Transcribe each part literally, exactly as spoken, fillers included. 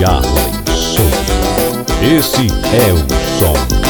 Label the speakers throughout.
Speaker 1: Yarley Souza. Esse é o som.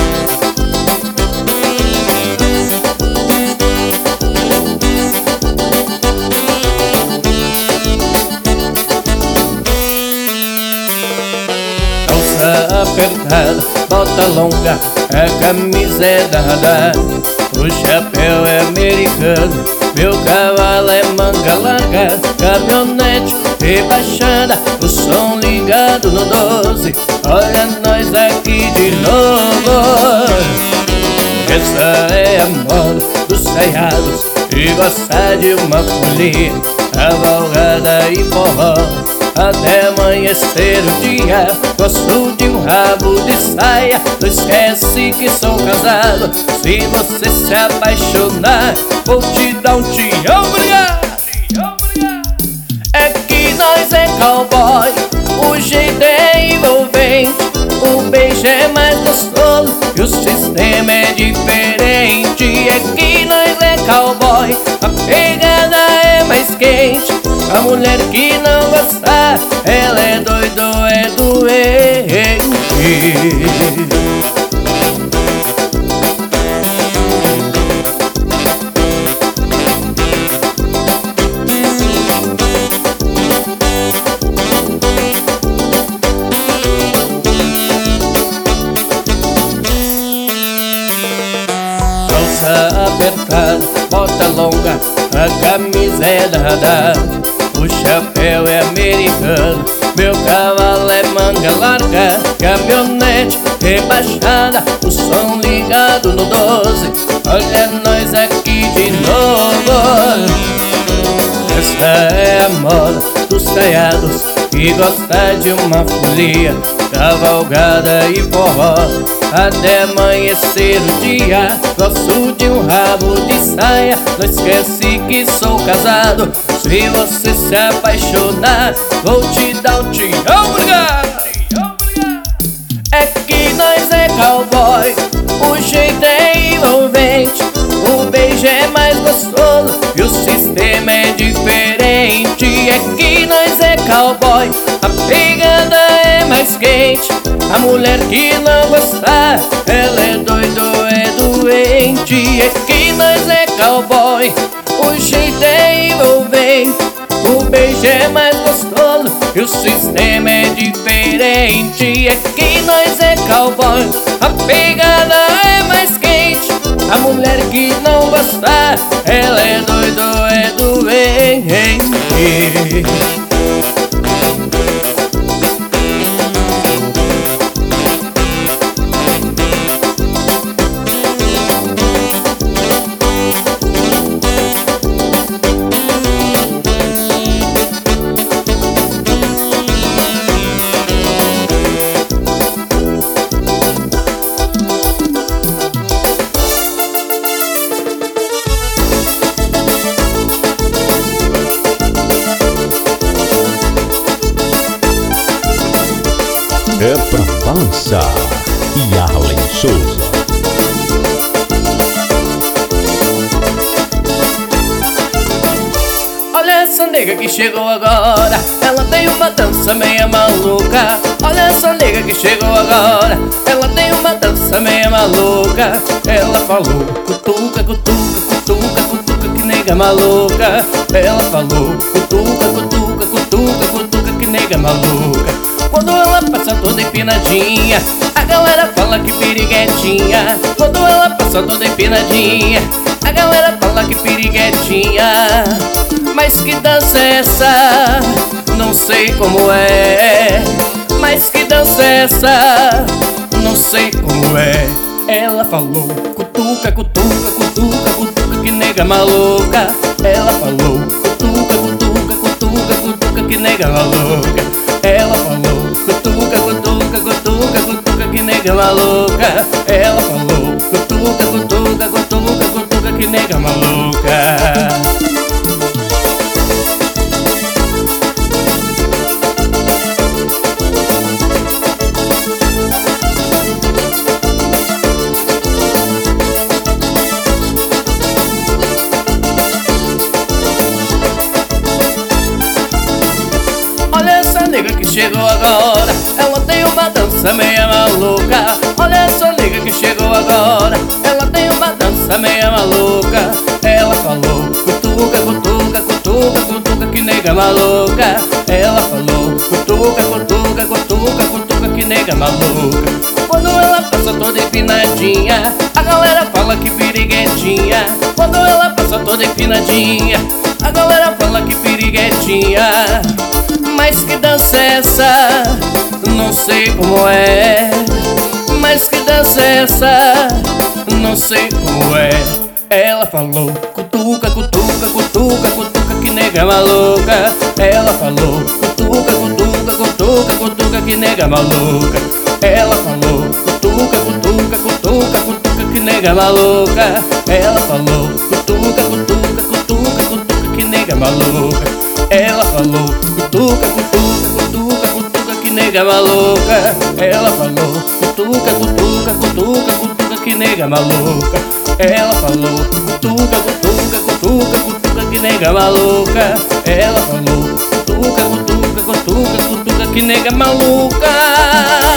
Speaker 2: Apertada, bota longa, a camisa é dada, o chapéu é americano, meu cavalo é manga larga, caminhonete rebaixada, o som ligado no doze, olha nós aqui de novo. Essa é a moda dos saiados e gostar de uma folia, cavalgada e forró até amanhecer o dia. Gosto de um rabo de saia, não esquece que sou casado. Se você se apaixonar, vou te dar um tchau, obrigado. É que nós é cowboy, o jeito é envolvente, o beijo é mais gostoso e o sistema é diferente. É que nós é cowboy, a pegada é mais quente, a mulher que não gostar, ela é doido, é doente. Calça apertada, bota longa, a camisa é dada, o chapéu é americano, meu cavalo é manga larga, caminhonete rebaixada, o som ligado no doze, olha nós aqui de novo. Essa é a moda dos caiados que gosta de uma folia, cavalgada e forró até amanhecer o dia. Gosto de um rabo de saia, não esquece que sou casado. Se você se apaixonar, vou te dar um tchau, obrigado. É que nós é cowboy, o jeito é envolvente, o beijo é mais gostoso e o sistema é diferente. É que nós é cowboy, a pegada é mais quente, a mulher que não gostar, ela é doido, é doente. É que nós é cowboy, o jeito é envolvente, o beijo é mais gostoso e o sistema é diferente. É que nós é cowboy, a pegada é mais quente, a mulher que não gostar, ela é doido, é doente.
Speaker 1: É pra balançar. Yarley Souza.
Speaker 2: Olha essa nega que chegou agora, ela tem uma dança meia maluca. Olha essa nega que chegou agora, ela tem uma dança meia maluca. Ela falou, cutuca, cutuca, cutuca, cutuca, que nega maluca. Ela falou, cutuca, cutuca, cutuca, cutuca, que nega maluca. Quando ela passa toda empinadinha, a galera fala que piriguetinha. Quando ela passa toda empinadinha, a galera fala que piriguetinha. Mas que dança é essa? Não sei como é. Mas que dança é essa? Não sei como é. Ela falou, cutuca, cutuca, cutuca, cutuca, que nega maluca. Ela falou, cutuca, cutuca, cutuca, cutuca, que nega maluca. Ela falou, cutuca, cutuca, cutuca, cutuca, que nega maluca. Ela falou, cutuca, cutuca, cutuca, cutuca, que nega maluca. chegou agora, ela tem uma dança meia maluca. Olha essa nega que chegou agora, ela tem uma dança meia maluca. Ela falou, cutuca, cutuca, cutuca, cutuca, que nega maluca. Ela falou, cutuca, cutuca, cutuca, cutuca, que nega maluca. Quando ela passa toda empinadinha, a galera fala que piriguetinha. Quando ela passa toda empinadinha, a galera fala que piriguetinha. Mas que dança é essa? Não sei como é. Mas que dança é essa? Não sei como é. Ela falou, cutuca, cutuca, cutuca, cutuca, que nega maluca. Ela falou, cutuca, cutuca, cutuca, cutuca, que nega maluca. Ela falou, cutuca, cutuca, cutuca, cutuca, que nega maluca. Ela falou, cutuca, cutuca, cutuca, cutuca, que nega maluca. Ela falou, cutuca, cutuca, cutuca, cutuca, que nega maluca. Ela falou, cutuca, cutuca, cutuca, cutuca, que nega maluca. Ela falou, cutuca, cutuca, cutuca, cutuca, que nega maluca. Ela falou, cutuca, cutuca, cutuca, cutuca, que nega maluca.